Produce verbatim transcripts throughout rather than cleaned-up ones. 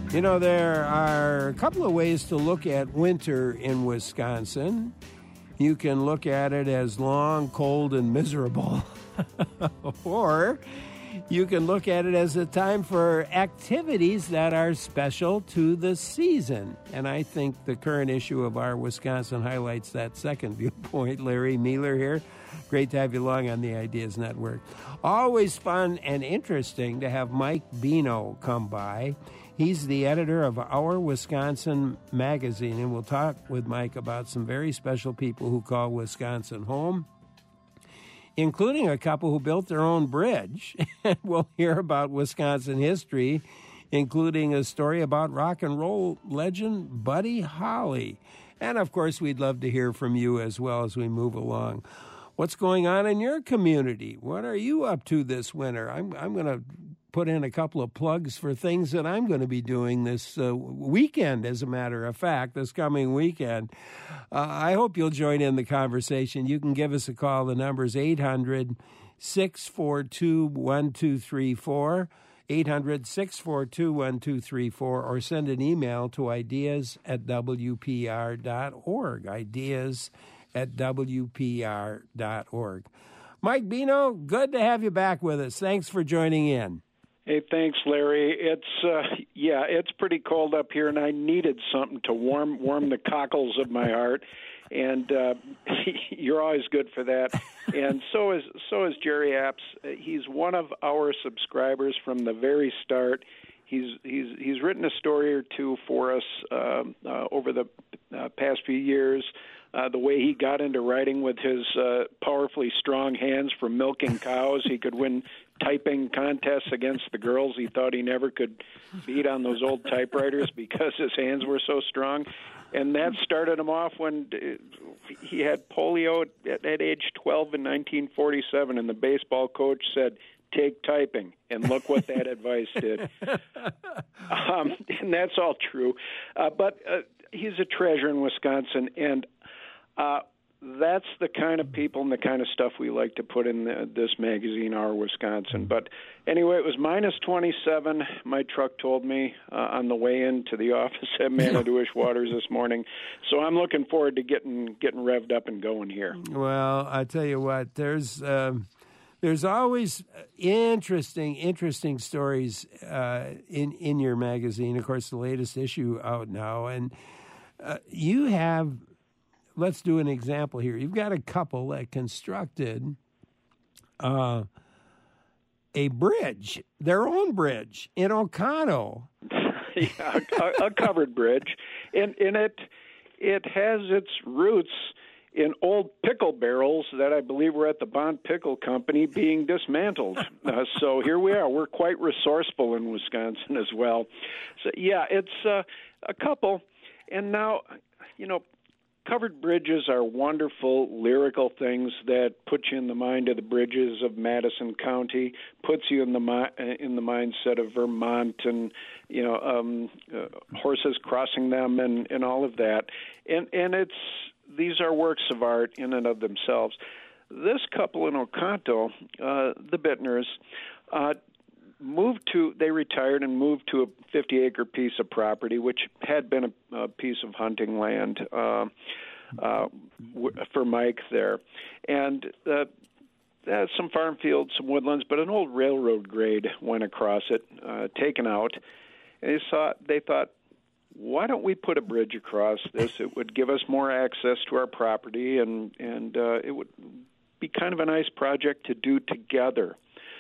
You know, there are a couple of ways to look at winter in Wisconsin. You can look at it as long, cold, and miserable. Or you can look at it as a time for activities that are special to the season. And I think the current issue of our Wisconsin highlights that second viewpoint. Larry Mueller here. Great to have you along on the Ideas Network. Always fun and interesting to have Mike Bino come by. He's the editor of Our Wisconsin magazine, and we'll talk with Mike about some very special people who call Wisconsin home, including a couple who built their own bridge. And we'll hear about Wisconsin history, including a story about rock and roll legend Buddy Holly. And, of course, we'd love to hear from you as well as we move along. What's going on in your community? What are you up to this winter? I'm, I'm going to put in a couple of plugs for things that I'm going to be doing this uh, weekend, as a matter of fact, this coming weekend. Uh, I hope you'll join in the conversation. You can give us a call. The number is eight hundred, six four two, one two three four, eight hundred, six four two, one two three four, or send an email to ideas at w p r dot org, ideas at w p r dot org. Mike Bino, good to have you back with us. Thanks for joining in. Hey, thanks, Larry. It's uh, yeah, it's pretty cold up here, and I needed something to warm warm the cockles of my heart. And uh, you're always good for that. And so is so is Jerry Apps. He's one of our subscribers from the very start. He's he's he's written a story or two for us uh, uh, over the uh, past few years. Uh, the way he got into writing with his uh, powerfully strong hands from milking cows, he could win typing contests against the girls he thought he never could beat on those old typewriters because his hands were so strong. And that started him off when he had polio at, at age twelve in nineteen forty-seven, and the baseball coach said, "Take typing," and look what that advice did. Um, and that's all true. Uh, but uh, he's a treasure in Wisconsin, and uh, that's the kind of people and the kind of stuff we like to put in the, this magazine, Our Wisconsin. But anyway, it was minus twenty-seven, my truck told me, uh, on the way into the office at Manitowish Waters this morning. So I'm looking forward to getting getting revved up and going here. Well, I tell you what, there's... Um... There's always interesting, interesting stories uh, in in your magazine. Of course, the latest issue out now, and uh, you have. Let's do an example here. You've got a couple that constructed uh, a bridge, their own bridge in Oconto. Yeah, a, a covered bridge, and and it it has its roots in old pickle barrels that I believe were at the Bond Pickle Company being dismantled. Uh, so here we are. We're quite resourceful in Wisconsin as well. So, yeah, it's uh, a couple. And now, you know, covered bridges are wonderful lyrical things that put you in the mind of the bridges of Madison County, puts you in the mi- in the mindset of Vermont and, you know, um, uh, horses crossing them and, and all of that. And and it's these are works of art in and of themselves. This couple in Oconto, uh, the Bittners, uh, moved to, they retired and moved to a fifty-acre piece of property, which had been a, a piece of hunting land uh, uh, w- for Mike there. And uh, uh, some farm fields, some woodlands, but an old railroad grade went across it, uh, taken out. And they, saw, they thought, why don't we put a bridge across this? It would give us more access to our property, and, and uh, it would be kind of a nice project to do together.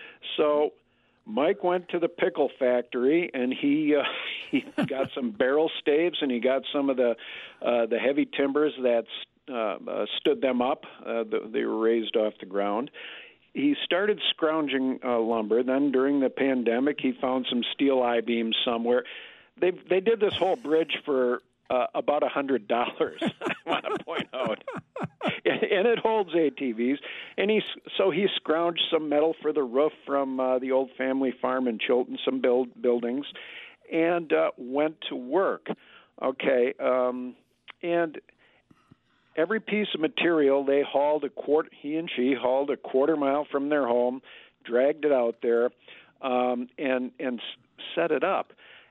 So Mike went to the pickle factory, and he uh, he got some barrel staves, and he got some of the uh, the heavy timbers that uh, uh, stood them up. Uh, the, they were raised off the ground. He started scrounging uh, lumber. Then during the pandemic, he found some steel I-beams somewhere. They they did this whole bridge for uh, about a hundred dollars. I want to point out, and, and it holds A T Vs. And he so he scrounged some metal for the roof from uh, the old family farm in Chilton, some build buildings, and uh, went to work. Okay, um, and every piece of material they hauled a quarter. He and she hauled a quarter mile from their home, dragged it out there, um, and and set it up.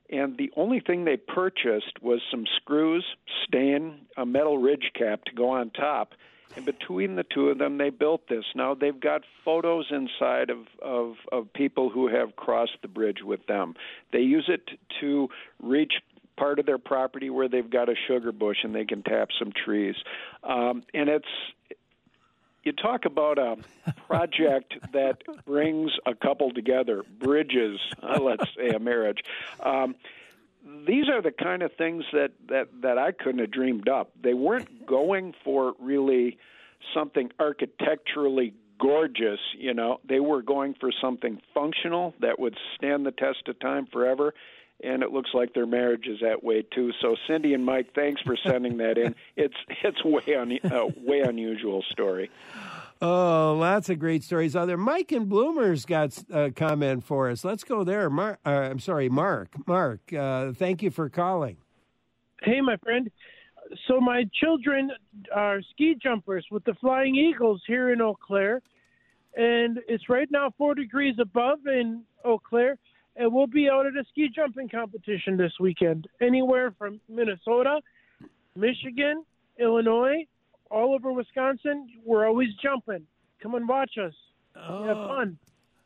and the only thing they purchased was some screws, stain, a metal ridge cap to go on top. And between the two of them, they built this. Now, they've got photos inside of, of, of people who have crossed the bridge with them. They use it to reach part of their property where they've got a sugar bush and they can tap some trees. Um, and it's, you talk about a project that brings a couple together, bridges, uh, let's say a marriage. Um, these are the kind of things that, that, that I couldn't have dreamed up. They weren't going for really something architecturally gorgeous, you know. They were going for something functional that would stand the test of time forever. And it looks like their marriage is that way too. So, Cindy and Mike, thanks for sending that in. It's it's way un, uh, way unusual story. Oh, lots of great stories out there. Mike in Bloomer's got a comment for us. Let's go there. Mark, uh, I'm sorry, Mark. Mark, uh, thank you for calling. Hey, my friend. So my children are ski jumpers with the Flying Eagles here in Eau Claire, and it's right now four degrees above in Eau Claire. And we'll be out at a ski jumping competition this weekend, anywhere from Minnesota, Michigan, Illinois, all over Wisconsin. We're always jumping. Come and watch us. Oh. Have fun.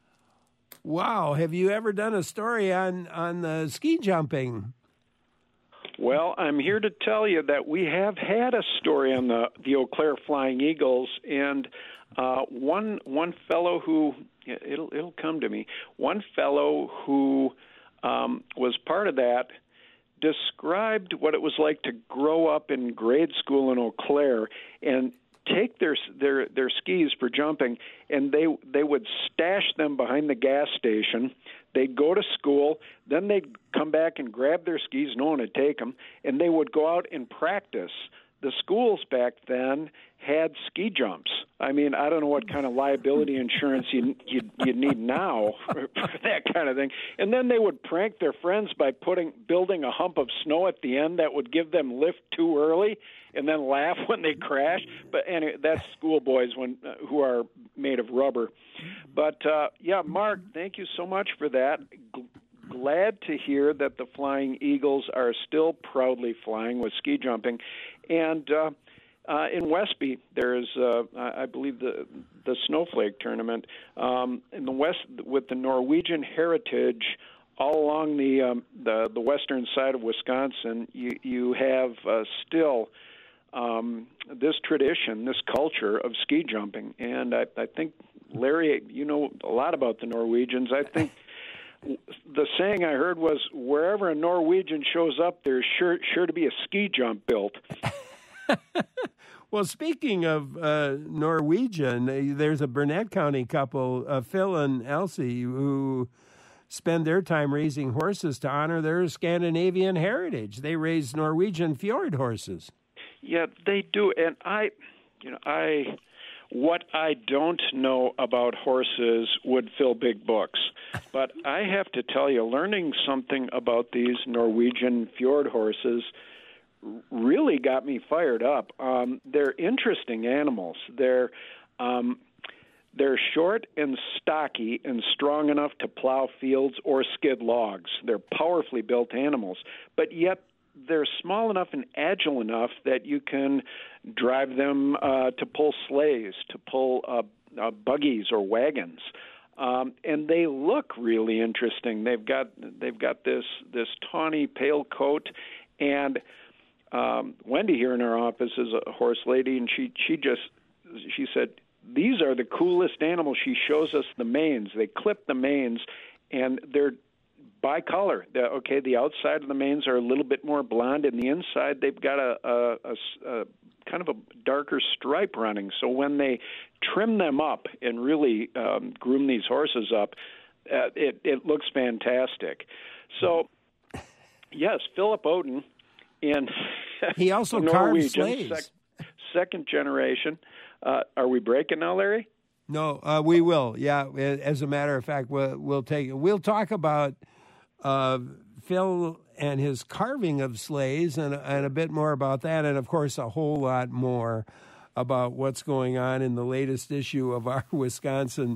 Wow. Have you ever done a story on, on the ski jumping? Well, I'm here to tell you that we have had a story on the, the Eau Claire Flying Eagles, and uh, one one fellow who it'll it'll come to me. One fellow who um, was part of that described what it was like to grow up in grade school in Eau Claire and take their their their skis for jumping, and they they would stash them behind the gas station. They'd go to school, then they'd come back and grab their skis. No one would take them, and they would go out and practice. The schools back then had ski jumps. I mean, I don't know what kind of liability insurance you you you need now for, for that kind of thing. And then they would prank their friends by putting building a hump of snow at the end that would give them lift too early, and then laugh when they crash. But anyway, that's schoolboys when uh, who are made of rubber. But uh, yeah, Mark, thank you so much for that. G- glad to hear that the Flying Eagles are still proudly flying with ski jumping. And uh, uh, in Westby, there's, uh, I believe, the the Snowflake tournament um, in the West with the Norwegian heritage all along the um, the, the western side of Wisconsin. You you have uh, still um, this tradition, this culture of ski jumping, and I, I think Larry, you know a lot about the Norwegians. I think. The saying I heard was, wherever a Norwegian shows up, there's sure sure to be a ski jump built. Well, speaking of uh, Norwegian, there's a Burnett County couple, uh, Phil and Elsie, who spend their time raising horses to honor their Scandinavian heritage. They raise Norwegian fjord horses. Yeah, they do. And I, you know, I... What I don't know about horses would fill big books. But I have to tell you, learning something about these Norwegian fjord horses really got me fired up. Um, they're interesting animals. They're um, they're short and stocky and strong enough to plow fields or skid logs. They're powerfully built animals, but yet they're small enough and agile enough that you can drive them uh, to pull sleighs, to pull uh, uh, buggies or wagons, um, and they look really interesting. They've got they've got this this tawny pale coat, and um, Wendy here in our office is a horse lady, and she she just she said these are the coolest animals. She shows us the manes. They clip the manes, and they're by color. The, okay, the outside of the manes are a little bit more blonde, and the inside they've got a, a, a, a kind of a darker stripe running. So when they trim them up and really um, groom these horses up, uh, it, it looks fantastic. So, yes, Philip Odin in he also carved sleighs. Sec- second generation. Uh, are we breaking now, Larry? No, uh, we will. Yeah, as a matter of fact, we'll, we'll take we'll talk about Uh, Phil and his carving of sleighs and, and a bit more about that, and, of course, a whole lot more about what's going on in the latest issue of our Wisconsin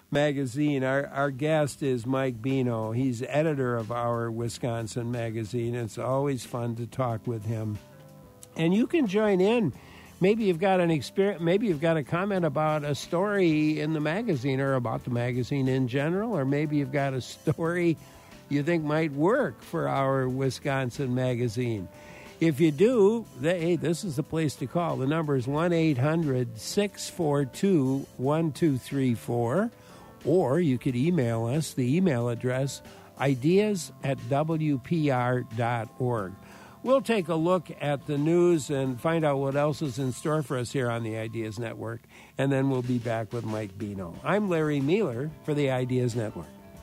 magazine. Our our guest is Mike Bino. He's editor of Our Wisconsin Magazine. It's always fun to talk with him. And you can join in. Maybe you've got an experience. Maybe you've got a comment about a story in the magazine or about the magazine in general, or maybe you've got a story you think might work for Our Wisconsin Magazine. If you do, they, hey, this is the place to call. The number is one eight hundred six four two one two three four, or you could email us. The email address, ideas at w p r dot org. We'll take a look at the news and find out what else is in store for us here on the Ideas Network, and then we'll be back with Mike Bino. I'm Larry Mueller for the Ideas Network.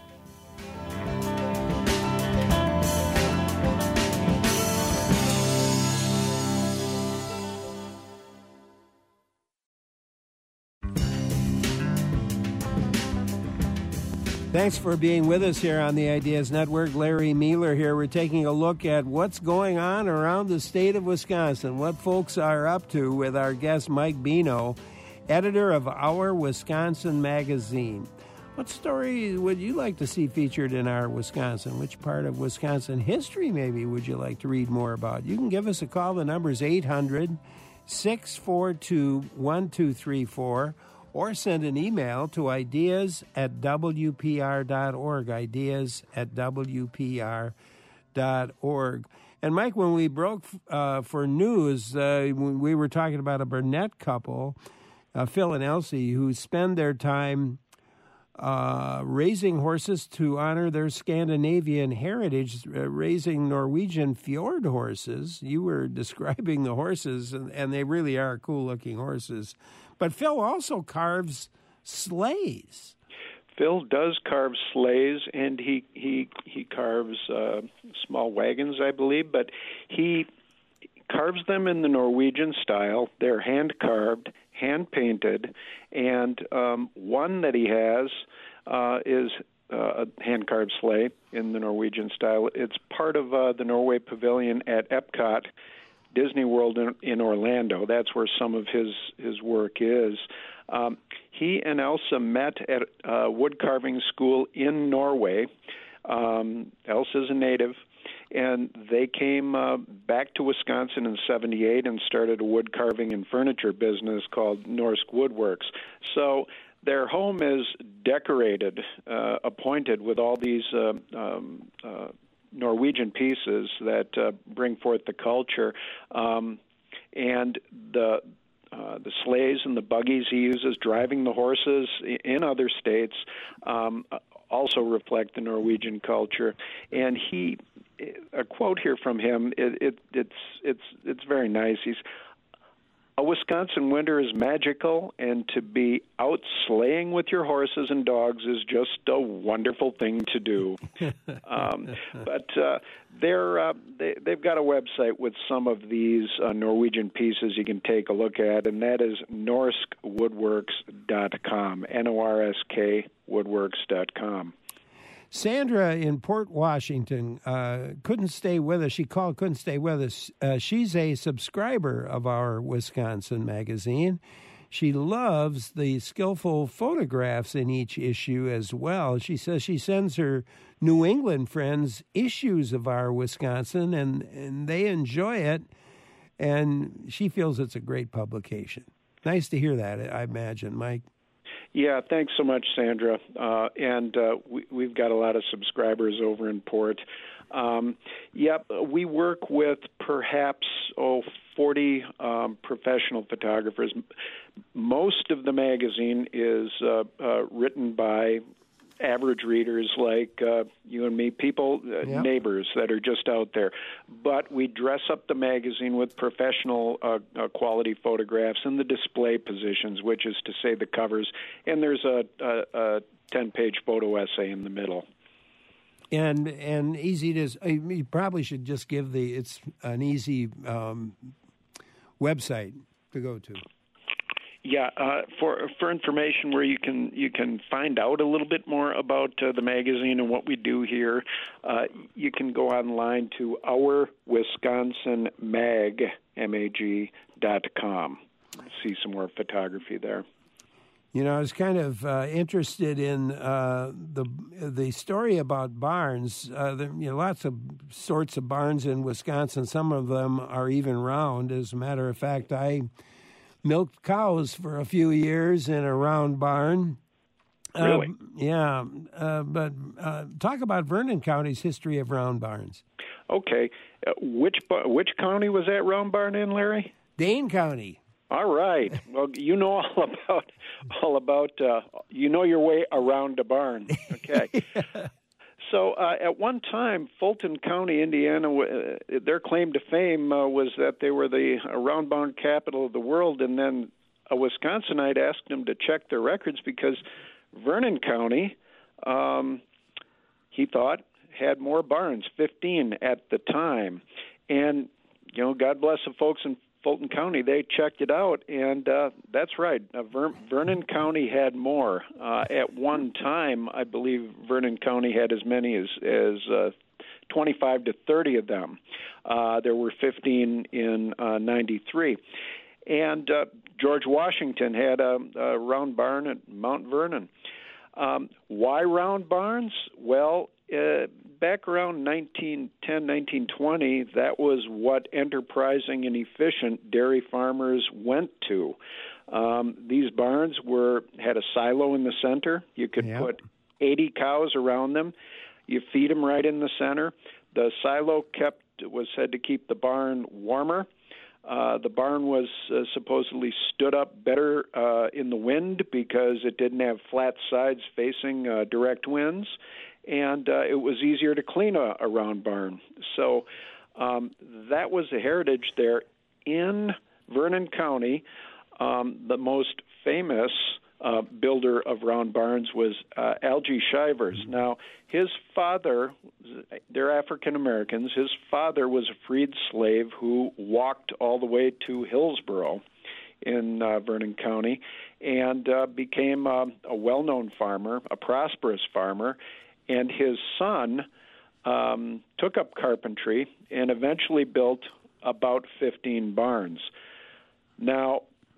Thanks for being with us here on the Ideas Network. Larry Mueller here. We're taking a look at what's going on around the state of Wisconsin, what folks are up to with our guest Mike Bino, editor of Our Wisconsin Magazine. What story would you like to see featured in Our Wisconsin? Which part of Wisconsin history maybe would you like to read more about? You can give us a call. The number is eight hundred six four two one two three four. Or send an email to ideas at w p r dot org, ideas at w p r dot org. And, Mike, when we broke uh, for news, uh, we were talking about a Burnett couple, uh, Phil and Elsie, who spend their time uh, raising horses to honor their Scandinavian heritage, uh, raising Norwegian fjord horses. You were describing the horses, and, and they really are cool-looking horses. But Phil also carves sleighs. Phil does carve sleighs, and he he he carves uh, small wagons, I believe. But he carves them in the Norwegian style. They're hand carved, hand painted, and um, one that he has uh, is uh, a hand carved sleigh in the Norwegian style. It's part of uh, the Norway Pavilion at Epcot Disney World in, in Orlando. That's where some of his, his work is. Um, he and Elsa met at a wood carving school in Norway. Um, Elsa's a native, and they came uh, back to Wisconsin in seventy-eight and started a wood carving and furniture business called Norsk Woodworks. So their home is decorated, uh, appointed with all these uh, um, uh, Norwegian pieces that uh, bring forth the culture, um, and the uh, the sleighs and the buggies he uses driving the horses in other states um, also reflect the Norwegian culture. And he, a quote here from him, it, it, it's it's it's very nice. He's, "A Wisconsin winter is magical, and to be out sleighing with your horses and dogs is just a wonderful thing to do." um, but uh, they're, uh, they, they've got a website with some of these uh, Norwegian pieces you can take a look at, and that is norsk woodworks dot com, N O R S K woodworks dot com. Sandra in Port Washington uh, couldn't stay with us. She called, couldn't stay with us. Uh, she's a subscriber of Our Wisconsin Magazine. She loves the skillful photographs in each issue as well. She says she sends her New England friends issues of Our Wisconsin, and, and they enjoy it, and she feels it's a great publication. Nice to hear that, I imagine, Mike. Yeah, thanks so much, Sandra. Uh, and uh, we, we've got a lot of subscribers over in Port. Um, yep, we work with perhaps, oh, forty um, professional photographers. Most of the magazine is uh, uh, written by average readers like uh, you and me, people, uh, yep. neighbors that are just out there. But we dress up the magazine with professional uh, uh, quality photographs in the display positions, which is to say the covers, and there's a, a, a ten-page photo essay in the middle. And and easy to, you probably should just give the, it's an easy um, website to go to. Yeah, uh, for for information where you can you can find out a little bit more about uh, the magazine and what we do here, uh, you can go online to our wisconsin mag M A G dot com. See some more photography there. You know, I was kind of uh, interested in uh, the the story about barns. Uh, there, you know, lots of sorts of barns in Wisconsin. Some of them are even round. As a matter of fact, I milked cows for a few years in a round barn. Really? Um, yeah, uh, but uh, talk about Vernon County's history of round barns. Okay. Uh, which which county was that round barn in, Larry? Dane County. All right. Well, you know all about all about uh, you know your way around a barn. Okay. yeah. So uh, at one time, Fulton County, Indiana, uh, their claim to fame uh, was that they were the uh, round barn capital of the world, and then a Wisconsinite asked them to check their records because Vernon County, um, he thought, had more barns, fifteen at the time, and you know, God bless the folks in Fulton County, they checked it out, and uh, that's right. Uh, Ver- Vernon County had more. Uh, at one time, I believe Vernon County had as many as, as uh, twenty-five to thirty of them. Uh, there were fifteen in uh, ninety-three. And uh, George Washington had a, a round barn at Mount Vernon. Um, why round barns? Well, uh, back around nineteen ten, nineteen twenty, that was what enterprising and efficient dairy farmers went to. Um, these barns were had a silo in the center. You could yep. put eighty cows around them. You feed them right in the center. The silo kept was said to keep the barn warmer. Uh, the barn was uh, supposedly stood up better uh, in the wind because it didn't have flat sides facing uh, direct winds, and uh, it was easier to clean a, a round barn. So um, that was the heritage there. In Vernon County, um, the most famous uh, builder of round barns was uh, Algie Shivers. Now, his father, they're African Americans, his father was a freed slave who walked all the way to Hillsboro in uh, Vernon County and uh, became uh, a well-known farmer, a prosperous farmer, and his son um, took up carpentry and eventually built about fifteen barns. Now,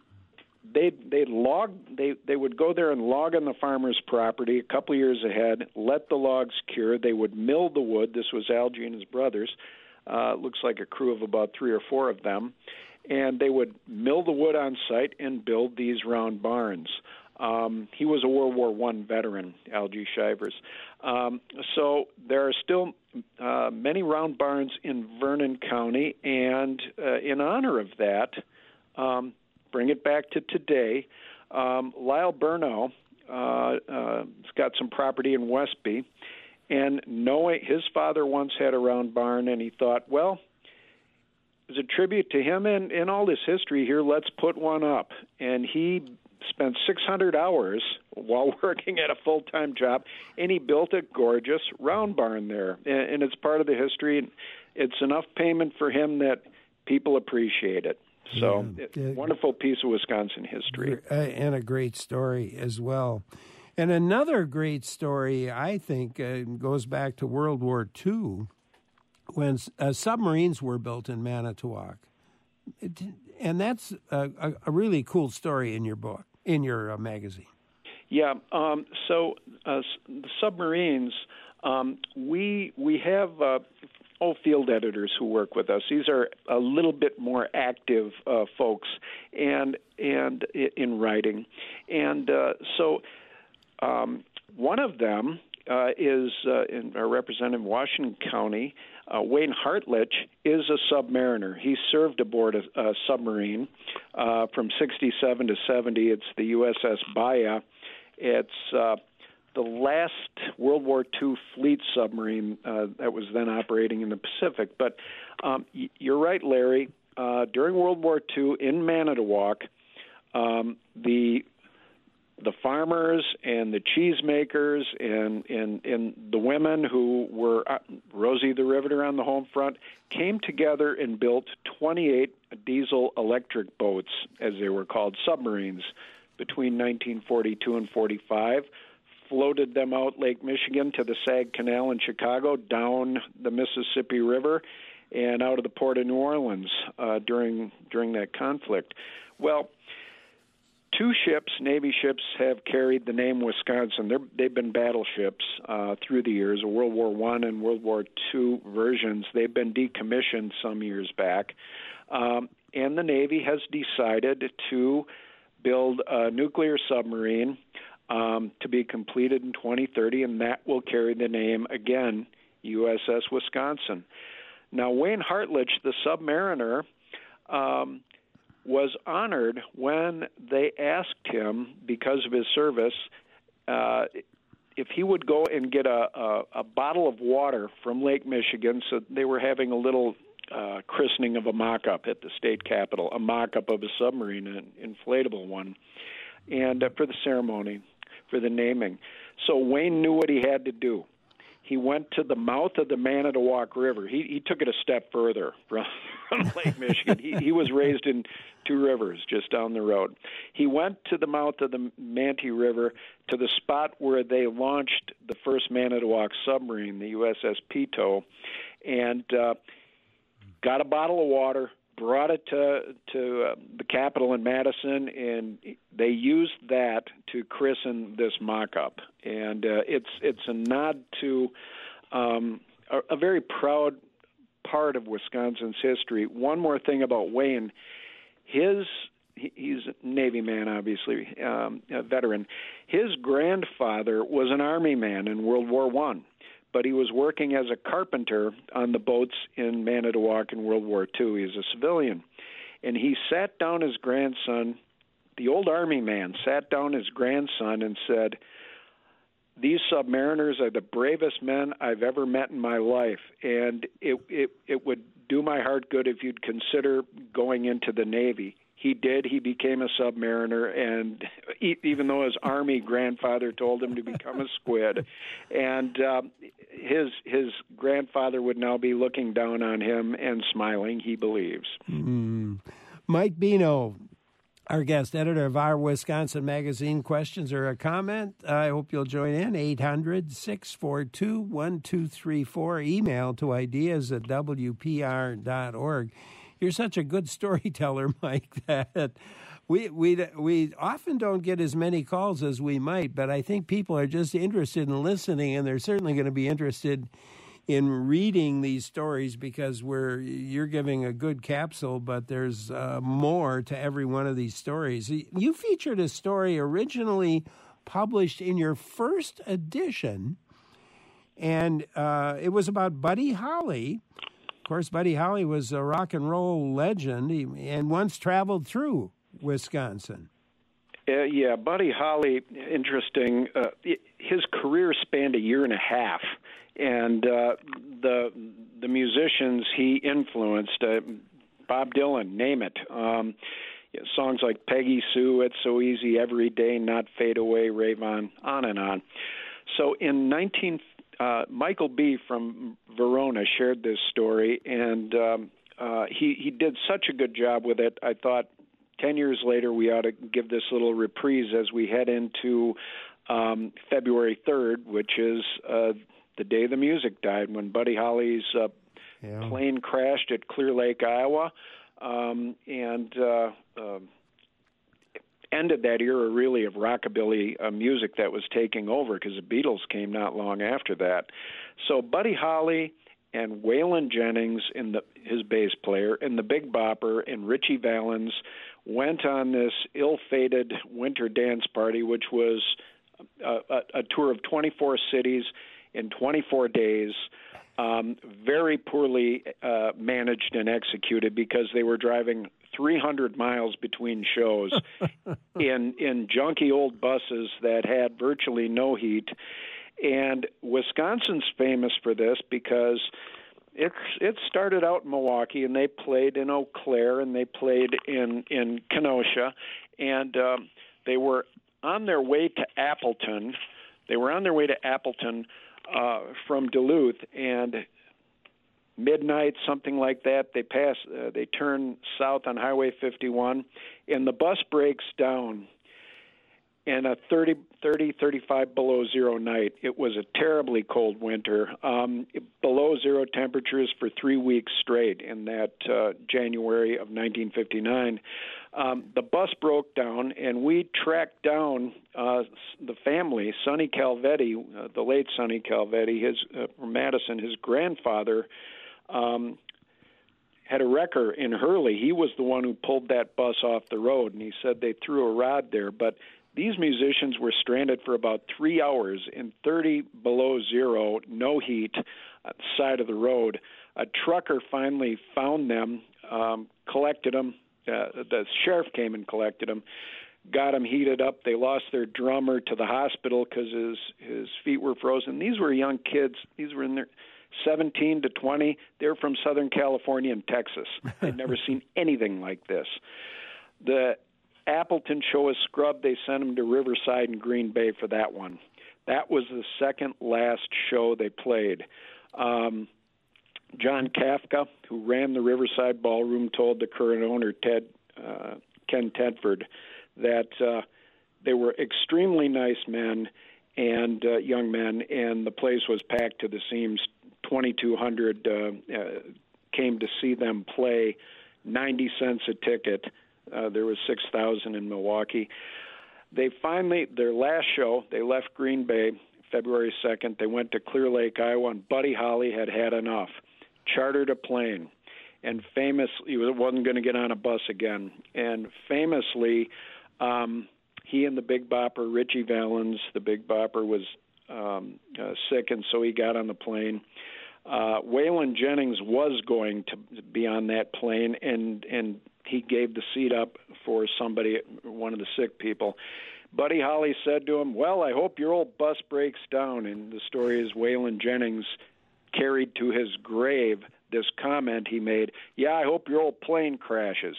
they they log they they would go there and log on the farmer's property a couple of years ahead, let the logs cure. They would mill the wood. This was Algie and his brothers. Uh, looks like a crew of about three or four of them, and they would mill the wood on site and build these round barns. Um, he was a World War One veteran, Algie Shivers. Um, so there are still uh, many round barns in Vernon County, and uh, in honor of that, um, bring it back to today, um, Lyle Burnow uh, uh, has got some property in Westby, and knowing his father once had a round barn, and he thought, well, as a tribute to him and, and all this history here, let's put one up. And he spent six hundred hours while working at a full-time job, and he built a gorgeous round barn there. And, and it's part of the history. It's enough payment for him that people appreciate it. So, yeah, it, wonderful piece of Wisconsin history. And a great story as well. And another great story, I think, uh, goes back to World War Two, when uh, submarines were built in Manitowoc. It, and that's a, a, a really cool story in your book, in your uh, magazine. Yeah, um, so uh, the submarines, um, we we have uh, oh, field editors who work with us. These are a little bit more active uh, folks and and in writing. And uh, so um, one of them uh, is uh, in our representative in Washington County. Uh, Wayne Hartlich is a submariner. He served aboard a, a submarine uh, from sixty-seven to seventy. It's the U S S Bahia. It's uh, the last World War Two fleet submarine uh, that was then operating in the Pacific. But um, y- you're right, Larry. Uh, during World War Two in Manitowoc, um, the the farmers and the cheesemakers and, and, and the women who were uh, Rosie the Riveter on the home front came together and built twenty-eight diesel electric boats, as they were called, submarines, between nineteen forty-two and forty-five, floated them out Lake Michigan to the Sag Canal in Chicago, down the Mississippi River, and out of the port of New Orleans uh, during during that conflict. Well, two ships, Navy ships, have carried the name Wisconsin. They're, they've been battleships uh, through the years, World War One and World War Two versions. They've been decommissioned some years back. Um, and the Navy has decided to build a nuclear submarine um, to be completed in twenty thirty, and that will carry the name, again, U S S Wisconsin. Now, Wayne Hartledge, the submariner, um, was honored when they asked him, because of his service, uh, if he would go and get a, a, a bottle of water from Lake Michigan. So they were having a little uh, christening of a mock-up at the state capitol, a mock-up of a submarine, an inflatable one, and uh, for the ceremony, for the naming. So Wayne knew what he had to do. He went to the mouth of the Manitowoc River. He, he took it a step further from, from Lake Michigan. He, he was raised in Two Rivers, just down the road. He went to the mouth of the Manti River to the spot where they launched the first Manitowoc submarine, the U S S Peto, and uh, got a bottle of water, brought it to to uh, the Capitol in Madison, and they used that to christen this mock-up. And uh, it's it's a nod to um, a, a very proud part of Wisconsin's history. One more thing about Wayne, his he, he's a Navy man, obviously, um, a veteran. His grandfather was an Army man in World War One. But he was working as a carpenter on the boats in Manitowoc in World War Two. He was a civilian. And he sat down his grandson, the old Army man, sat down his grandson and said, "These submariners are the bravest men I've ever met in my life, and it, it, it would do my heart good if you'd consider going into the Navy." He did. He became a submariner, and even though his Army grandfather told him to become a squid, and uh, his his grandfather would now be looking down on him and smiling, he believes. Mm. Mike Bino, our guest editor of Our Wisconsin Magazine. Questions or a comment? I hope you'll join in. eight hundred, six four two, one two three four. Email to ideas at w p r dot org. You're such a good storyteller, Mike, that we we we often don't get as many calls as we might, but I think people are just interested in listening, and they're certainly going to be interested in reading these stories because we're you're giving a good capsule, but there's uh, more to every one of these stories. You featured a story originally published in your first edition, and uh, it was about Buddy Holly. Of course, Buddy Holly was a rock and roll legend he, and once traveled through Wisconsin. Uh, yeah, Buddy Holly, interesting. Uh, his career spanned a year and a half, and uh, the the musicians he influenced, uh, Bob Dylan, name it. Um, yeah, songs like Peggy Sue, It's So Easy, Every Day, Not Fade Away, Rave On, on and on. So in nineteen Uh, Michael B. from Verona shared this story, and um, uh, he, he did such a good job with it. I thought ten years later we ought to give this little reprise as we head into um, February third, which is uh, the day the music died, when Buddy Holly's uh, yeah. plane crashed at Clear Lake, Iowa, um, and uh, uh, ended that era really of rockabilly uh, music that was taking over, because the Beatles came not long after that. So Buddy Holly and Waylon Jennings, and the, his bass player, and the Big Bopper and Richie Valens went on this ill-fated winter dance party, which was a, a, a tour of twenty-four cities in twenty-four days, um, very poorly uh, managed and executed because they were driving three hundred miles between shows in in junky old buses that had virtually no heat. And Wisconsin's famous for this because it's it started out in Milwaukee, and they played in Eau Claire, and they played in in Kenosha, and um, they were on their way to Appleton. They were on their way to Appleton uh, from Duluth, and midnight, something like that, they pass, uh, they turn south on Highway fifty-one, and the bus breaks down. and a thirty, thirty, thirty-five below zero night. It was a terribly cold winter, um, below zero temperatures for three weeks straight in that uh, January of nineteen fifty-nine. Um, the bus broke down, and we tracked down uh, the family. Sonny Calvetti, uh, the late Sonny Calvetti, his uh, from Madison, his grandfather, um, had a wrecker in Hurley. He was the one who pulled that bus off the road, and he said they threw a rod there. But these musicians were stranded for about three hours in thirty below zero, no heat, uh, side of the road. A trucker finally found them, um, collected them. Uh, the sheriff came and collected them, got them heated up. They lost their drummer to the hospital because his, his feet were frozen. These were young kids. These were in their seventeen to twenty. They're from Southern California and Texas. They'd never seen anything like this. The Appleton show was scrubbed. They sent them to Riverside and Green Bay for that one. That was the second last show they played. Um, John Kafka, who ran the Riverside Ballroom, told the current owner, Ted uh, Ken Tedford, that uh, they were extremely nice men and uh, young men, and the place was packed to the seams. twenty-two hundred uh, uh, came to see them play, ninety cents a ticket. Uh, there was six thousand in Milwaukee. They finally, their last show, they left Green Bay February second. They went to Clear Lake, Iowa, and Buddy Holly had had enough. Chartered a plane, and famously, he wasn't going to get on a bus again. And famously, um, he and the Big Bopper, Richie Valens, the Big Bopper, was um, uh, sick, and so he got on the plane. Uh, Waylon Jennings was going to be on that plane, and, and he gave the seat up for somebody, one of the sick people. Buddy Holly said to him, "Well, I hope your old bus breaks down." And the story is Waylon Jennings carried to his grave this comment he made, "Yeah, I hope your old plane crashes."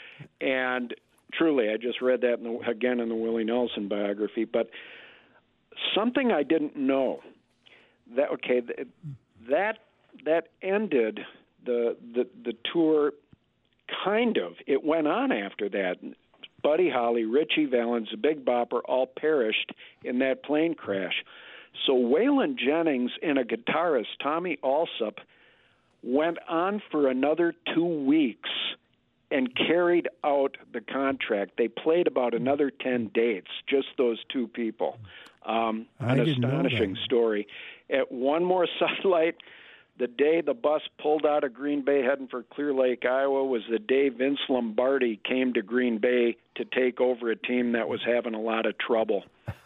And truly, I just read that in the, again in the Willie Nelson biography, but something I didn't know, that okay, that that ended the the, the tour, kind of. It went on after that. Buddy Holly, Richie Valens, the Big Bopper all perished in that plane crash. So Waylon Jennings and a guitarist, Tommy Alsop, went on for another two weeks and carried out the contract. They played about another ten dates, just those two people. Um, an astonishing story. At one more sidelight, the day the bus pulled out of Green Bay heading for Clear Lake, Iowa, was the day Vince Lombardi came to Green Bay to take over a team that was having a lot of trouble.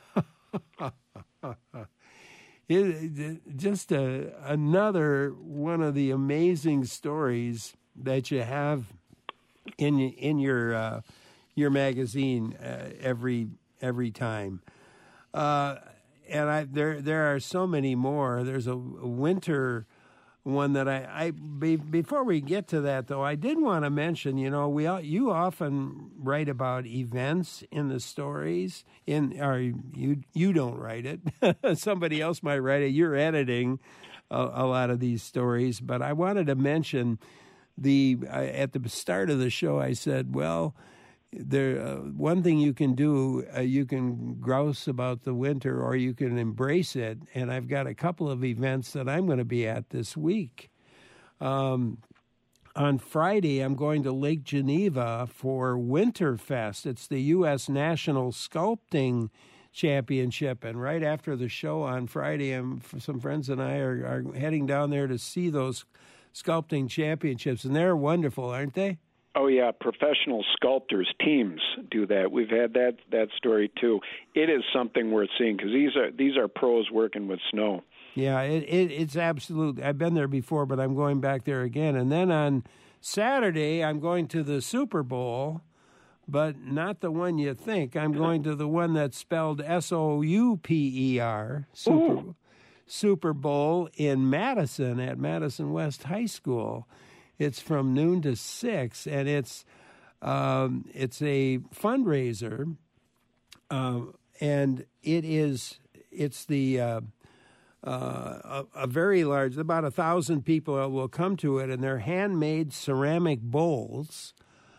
It, it, just a, another one of the amazing stories that you have in in your uh, your magazine uh, every every time, uh, and I there there are so many more. There's a, a winter one that I, I be, before we get to that though, I did want to mention. You know, we you often write about events in the stories. In or you you don't write it. Somebody else might write it. You're editing a, a lot of these stories, but I wanted to mention the uh, at the start of the show. I said, well, there uh, one thing you can do, uh, you can grouse about the winter or you can embrace it. And I've got a couple of events that I'm going to be at this week. Um, on Friday, I'm going to Lake Geneva for Winterfest. It's the U S National Sculpting Championship. And right after the show on Friday, I'm, some friends and I are, are heading down there to see those sculpting championships. And they're wonderful, aren't they? Oh, yeah, professional sculptors, teams do that. We've had that that story, too. It is something worth seeing because these are, these are pros working with snow. Yeah, it, it, it's absolutely. I've been there before, but I'm going back there again. And then on Saturday, I'm going to the Super Bowl, but not the one you think. I'm going to the one that's spelled S O U P E R, Super, Super Bowl in Madison at Madison West High School. It's from noon to six, and it's um, it's a fundraiser, uh, and it is it's the. Uh, Uh, a, a very large, about a thousand people will come to it, and they're handmade ceramic bowls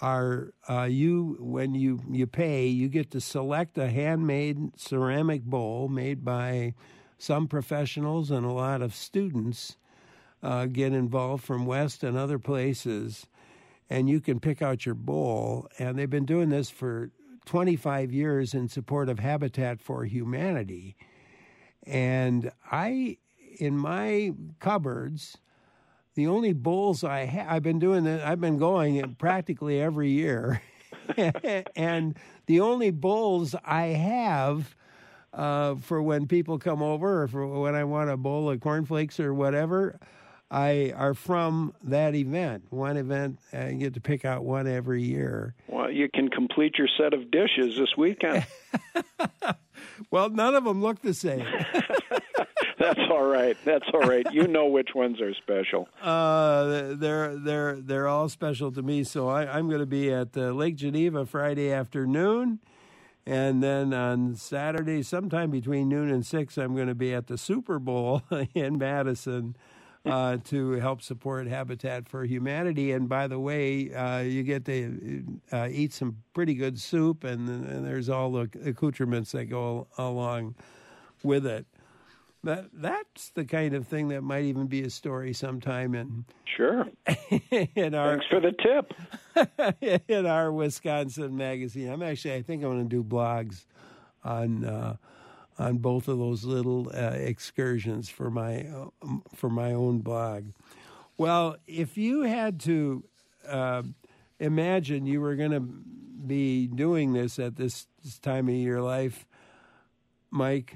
are uh, you when you, you pay, you get to select a handmade ceramic bowl made by some professionals, and a lot of students uh, get involved from West and other places, and you can pick out your bowl. And they've been doing this for twenty-five years in support of Habitat for Humanity. And I, in my cupboards, the only bowls I have, I've been doing it, I've been going practically every year. And the only bowls I have uh, for when people come over, or for when I want a bowl of cornflakes or whatever, I are from that event. One event, I get to pick out one every year. Well, you can complete your set of dishes this weekend. Well, none of them look the same. That's all right. That's all right. You know which ones are special. Uh, they're they're they're all special to me. So I, I'm going to be at uh, Lake Geneva Friday afternoon, and then on Saturday, sometime between noon and six, I'm going to be at the Super Bowl in Madison uh, to help support Habitat for Humanity. And by the way, uh, you get to uh, eat some pretty good soup, and, and there's all the accoutrements that go along with it. That that's the kind of thing that might even be a story sometime in sure. in our, Thanks for the tip. In our Wisconsin magazine. I'm actually I think I'm going to do blogs on uh, on both of those little uh, excursions for my uh, for my own blog. Well, if you had to uh, imagine you were going to be doing this at this, this time of your life, Mike,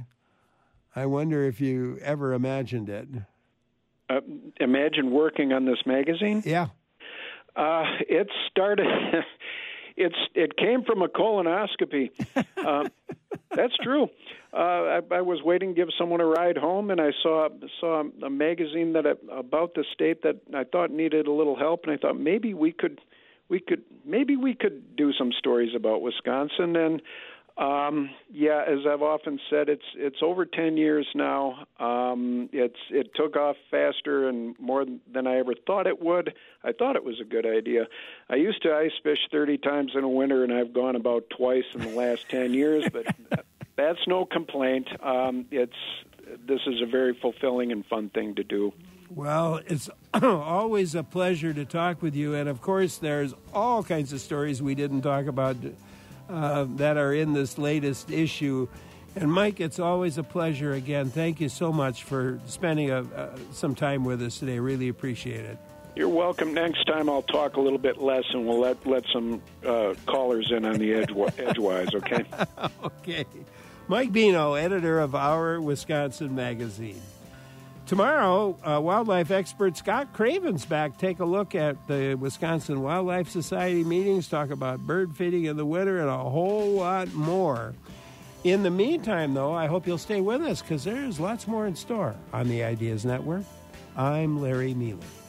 I wonder if you ever imagined it. Uh, imagine working on this magazine? Yeah. Uh, it started, it's it came from a colonoscopy. Uh, that's true. Uh, I, I was waiting to give someone a ride home, and I saw saw a magazine that I, about the state that I thought needed a little help, and I thought maybe we could we could maybe we could do some stories about Wisconsin. And Um, yeah, as I've often said, it's it's over ten years now. Um, it's it took off faster and more than I ever thought it would. I thought it was a good idea. I used to ice fish thirty times in a winter, and I've gone about twice in the last ten years. But that's no complaint. Um, it's this is a very fulfilling and fun thing to do. Well, it's always a pleasure to talk with you, and of course, there's all kinds of stories we didn't talk about Uh, that are in this latest issue. And Mike, it's always a pleasure again. Thank you so much for spending a, uh, some time with us today. Really appreciate it. You're welcome. Next time I'll talk a little bit less, and we'll let let some uh, callers in on the edge, edgewise, okay? Okay. Mike Bino, editor of Our Wisconsin Magazine. Tomorrow, uh, wildlife expert Scott Craven's back. Take a look at the Wisconsin Wildlife Society meetings, talk about bird feeding in the winter, and a whole lot more. In the meantime, though, I hope you'll stay with us because there's lots more in store on the Ideas Network. I'm Larry Mealy.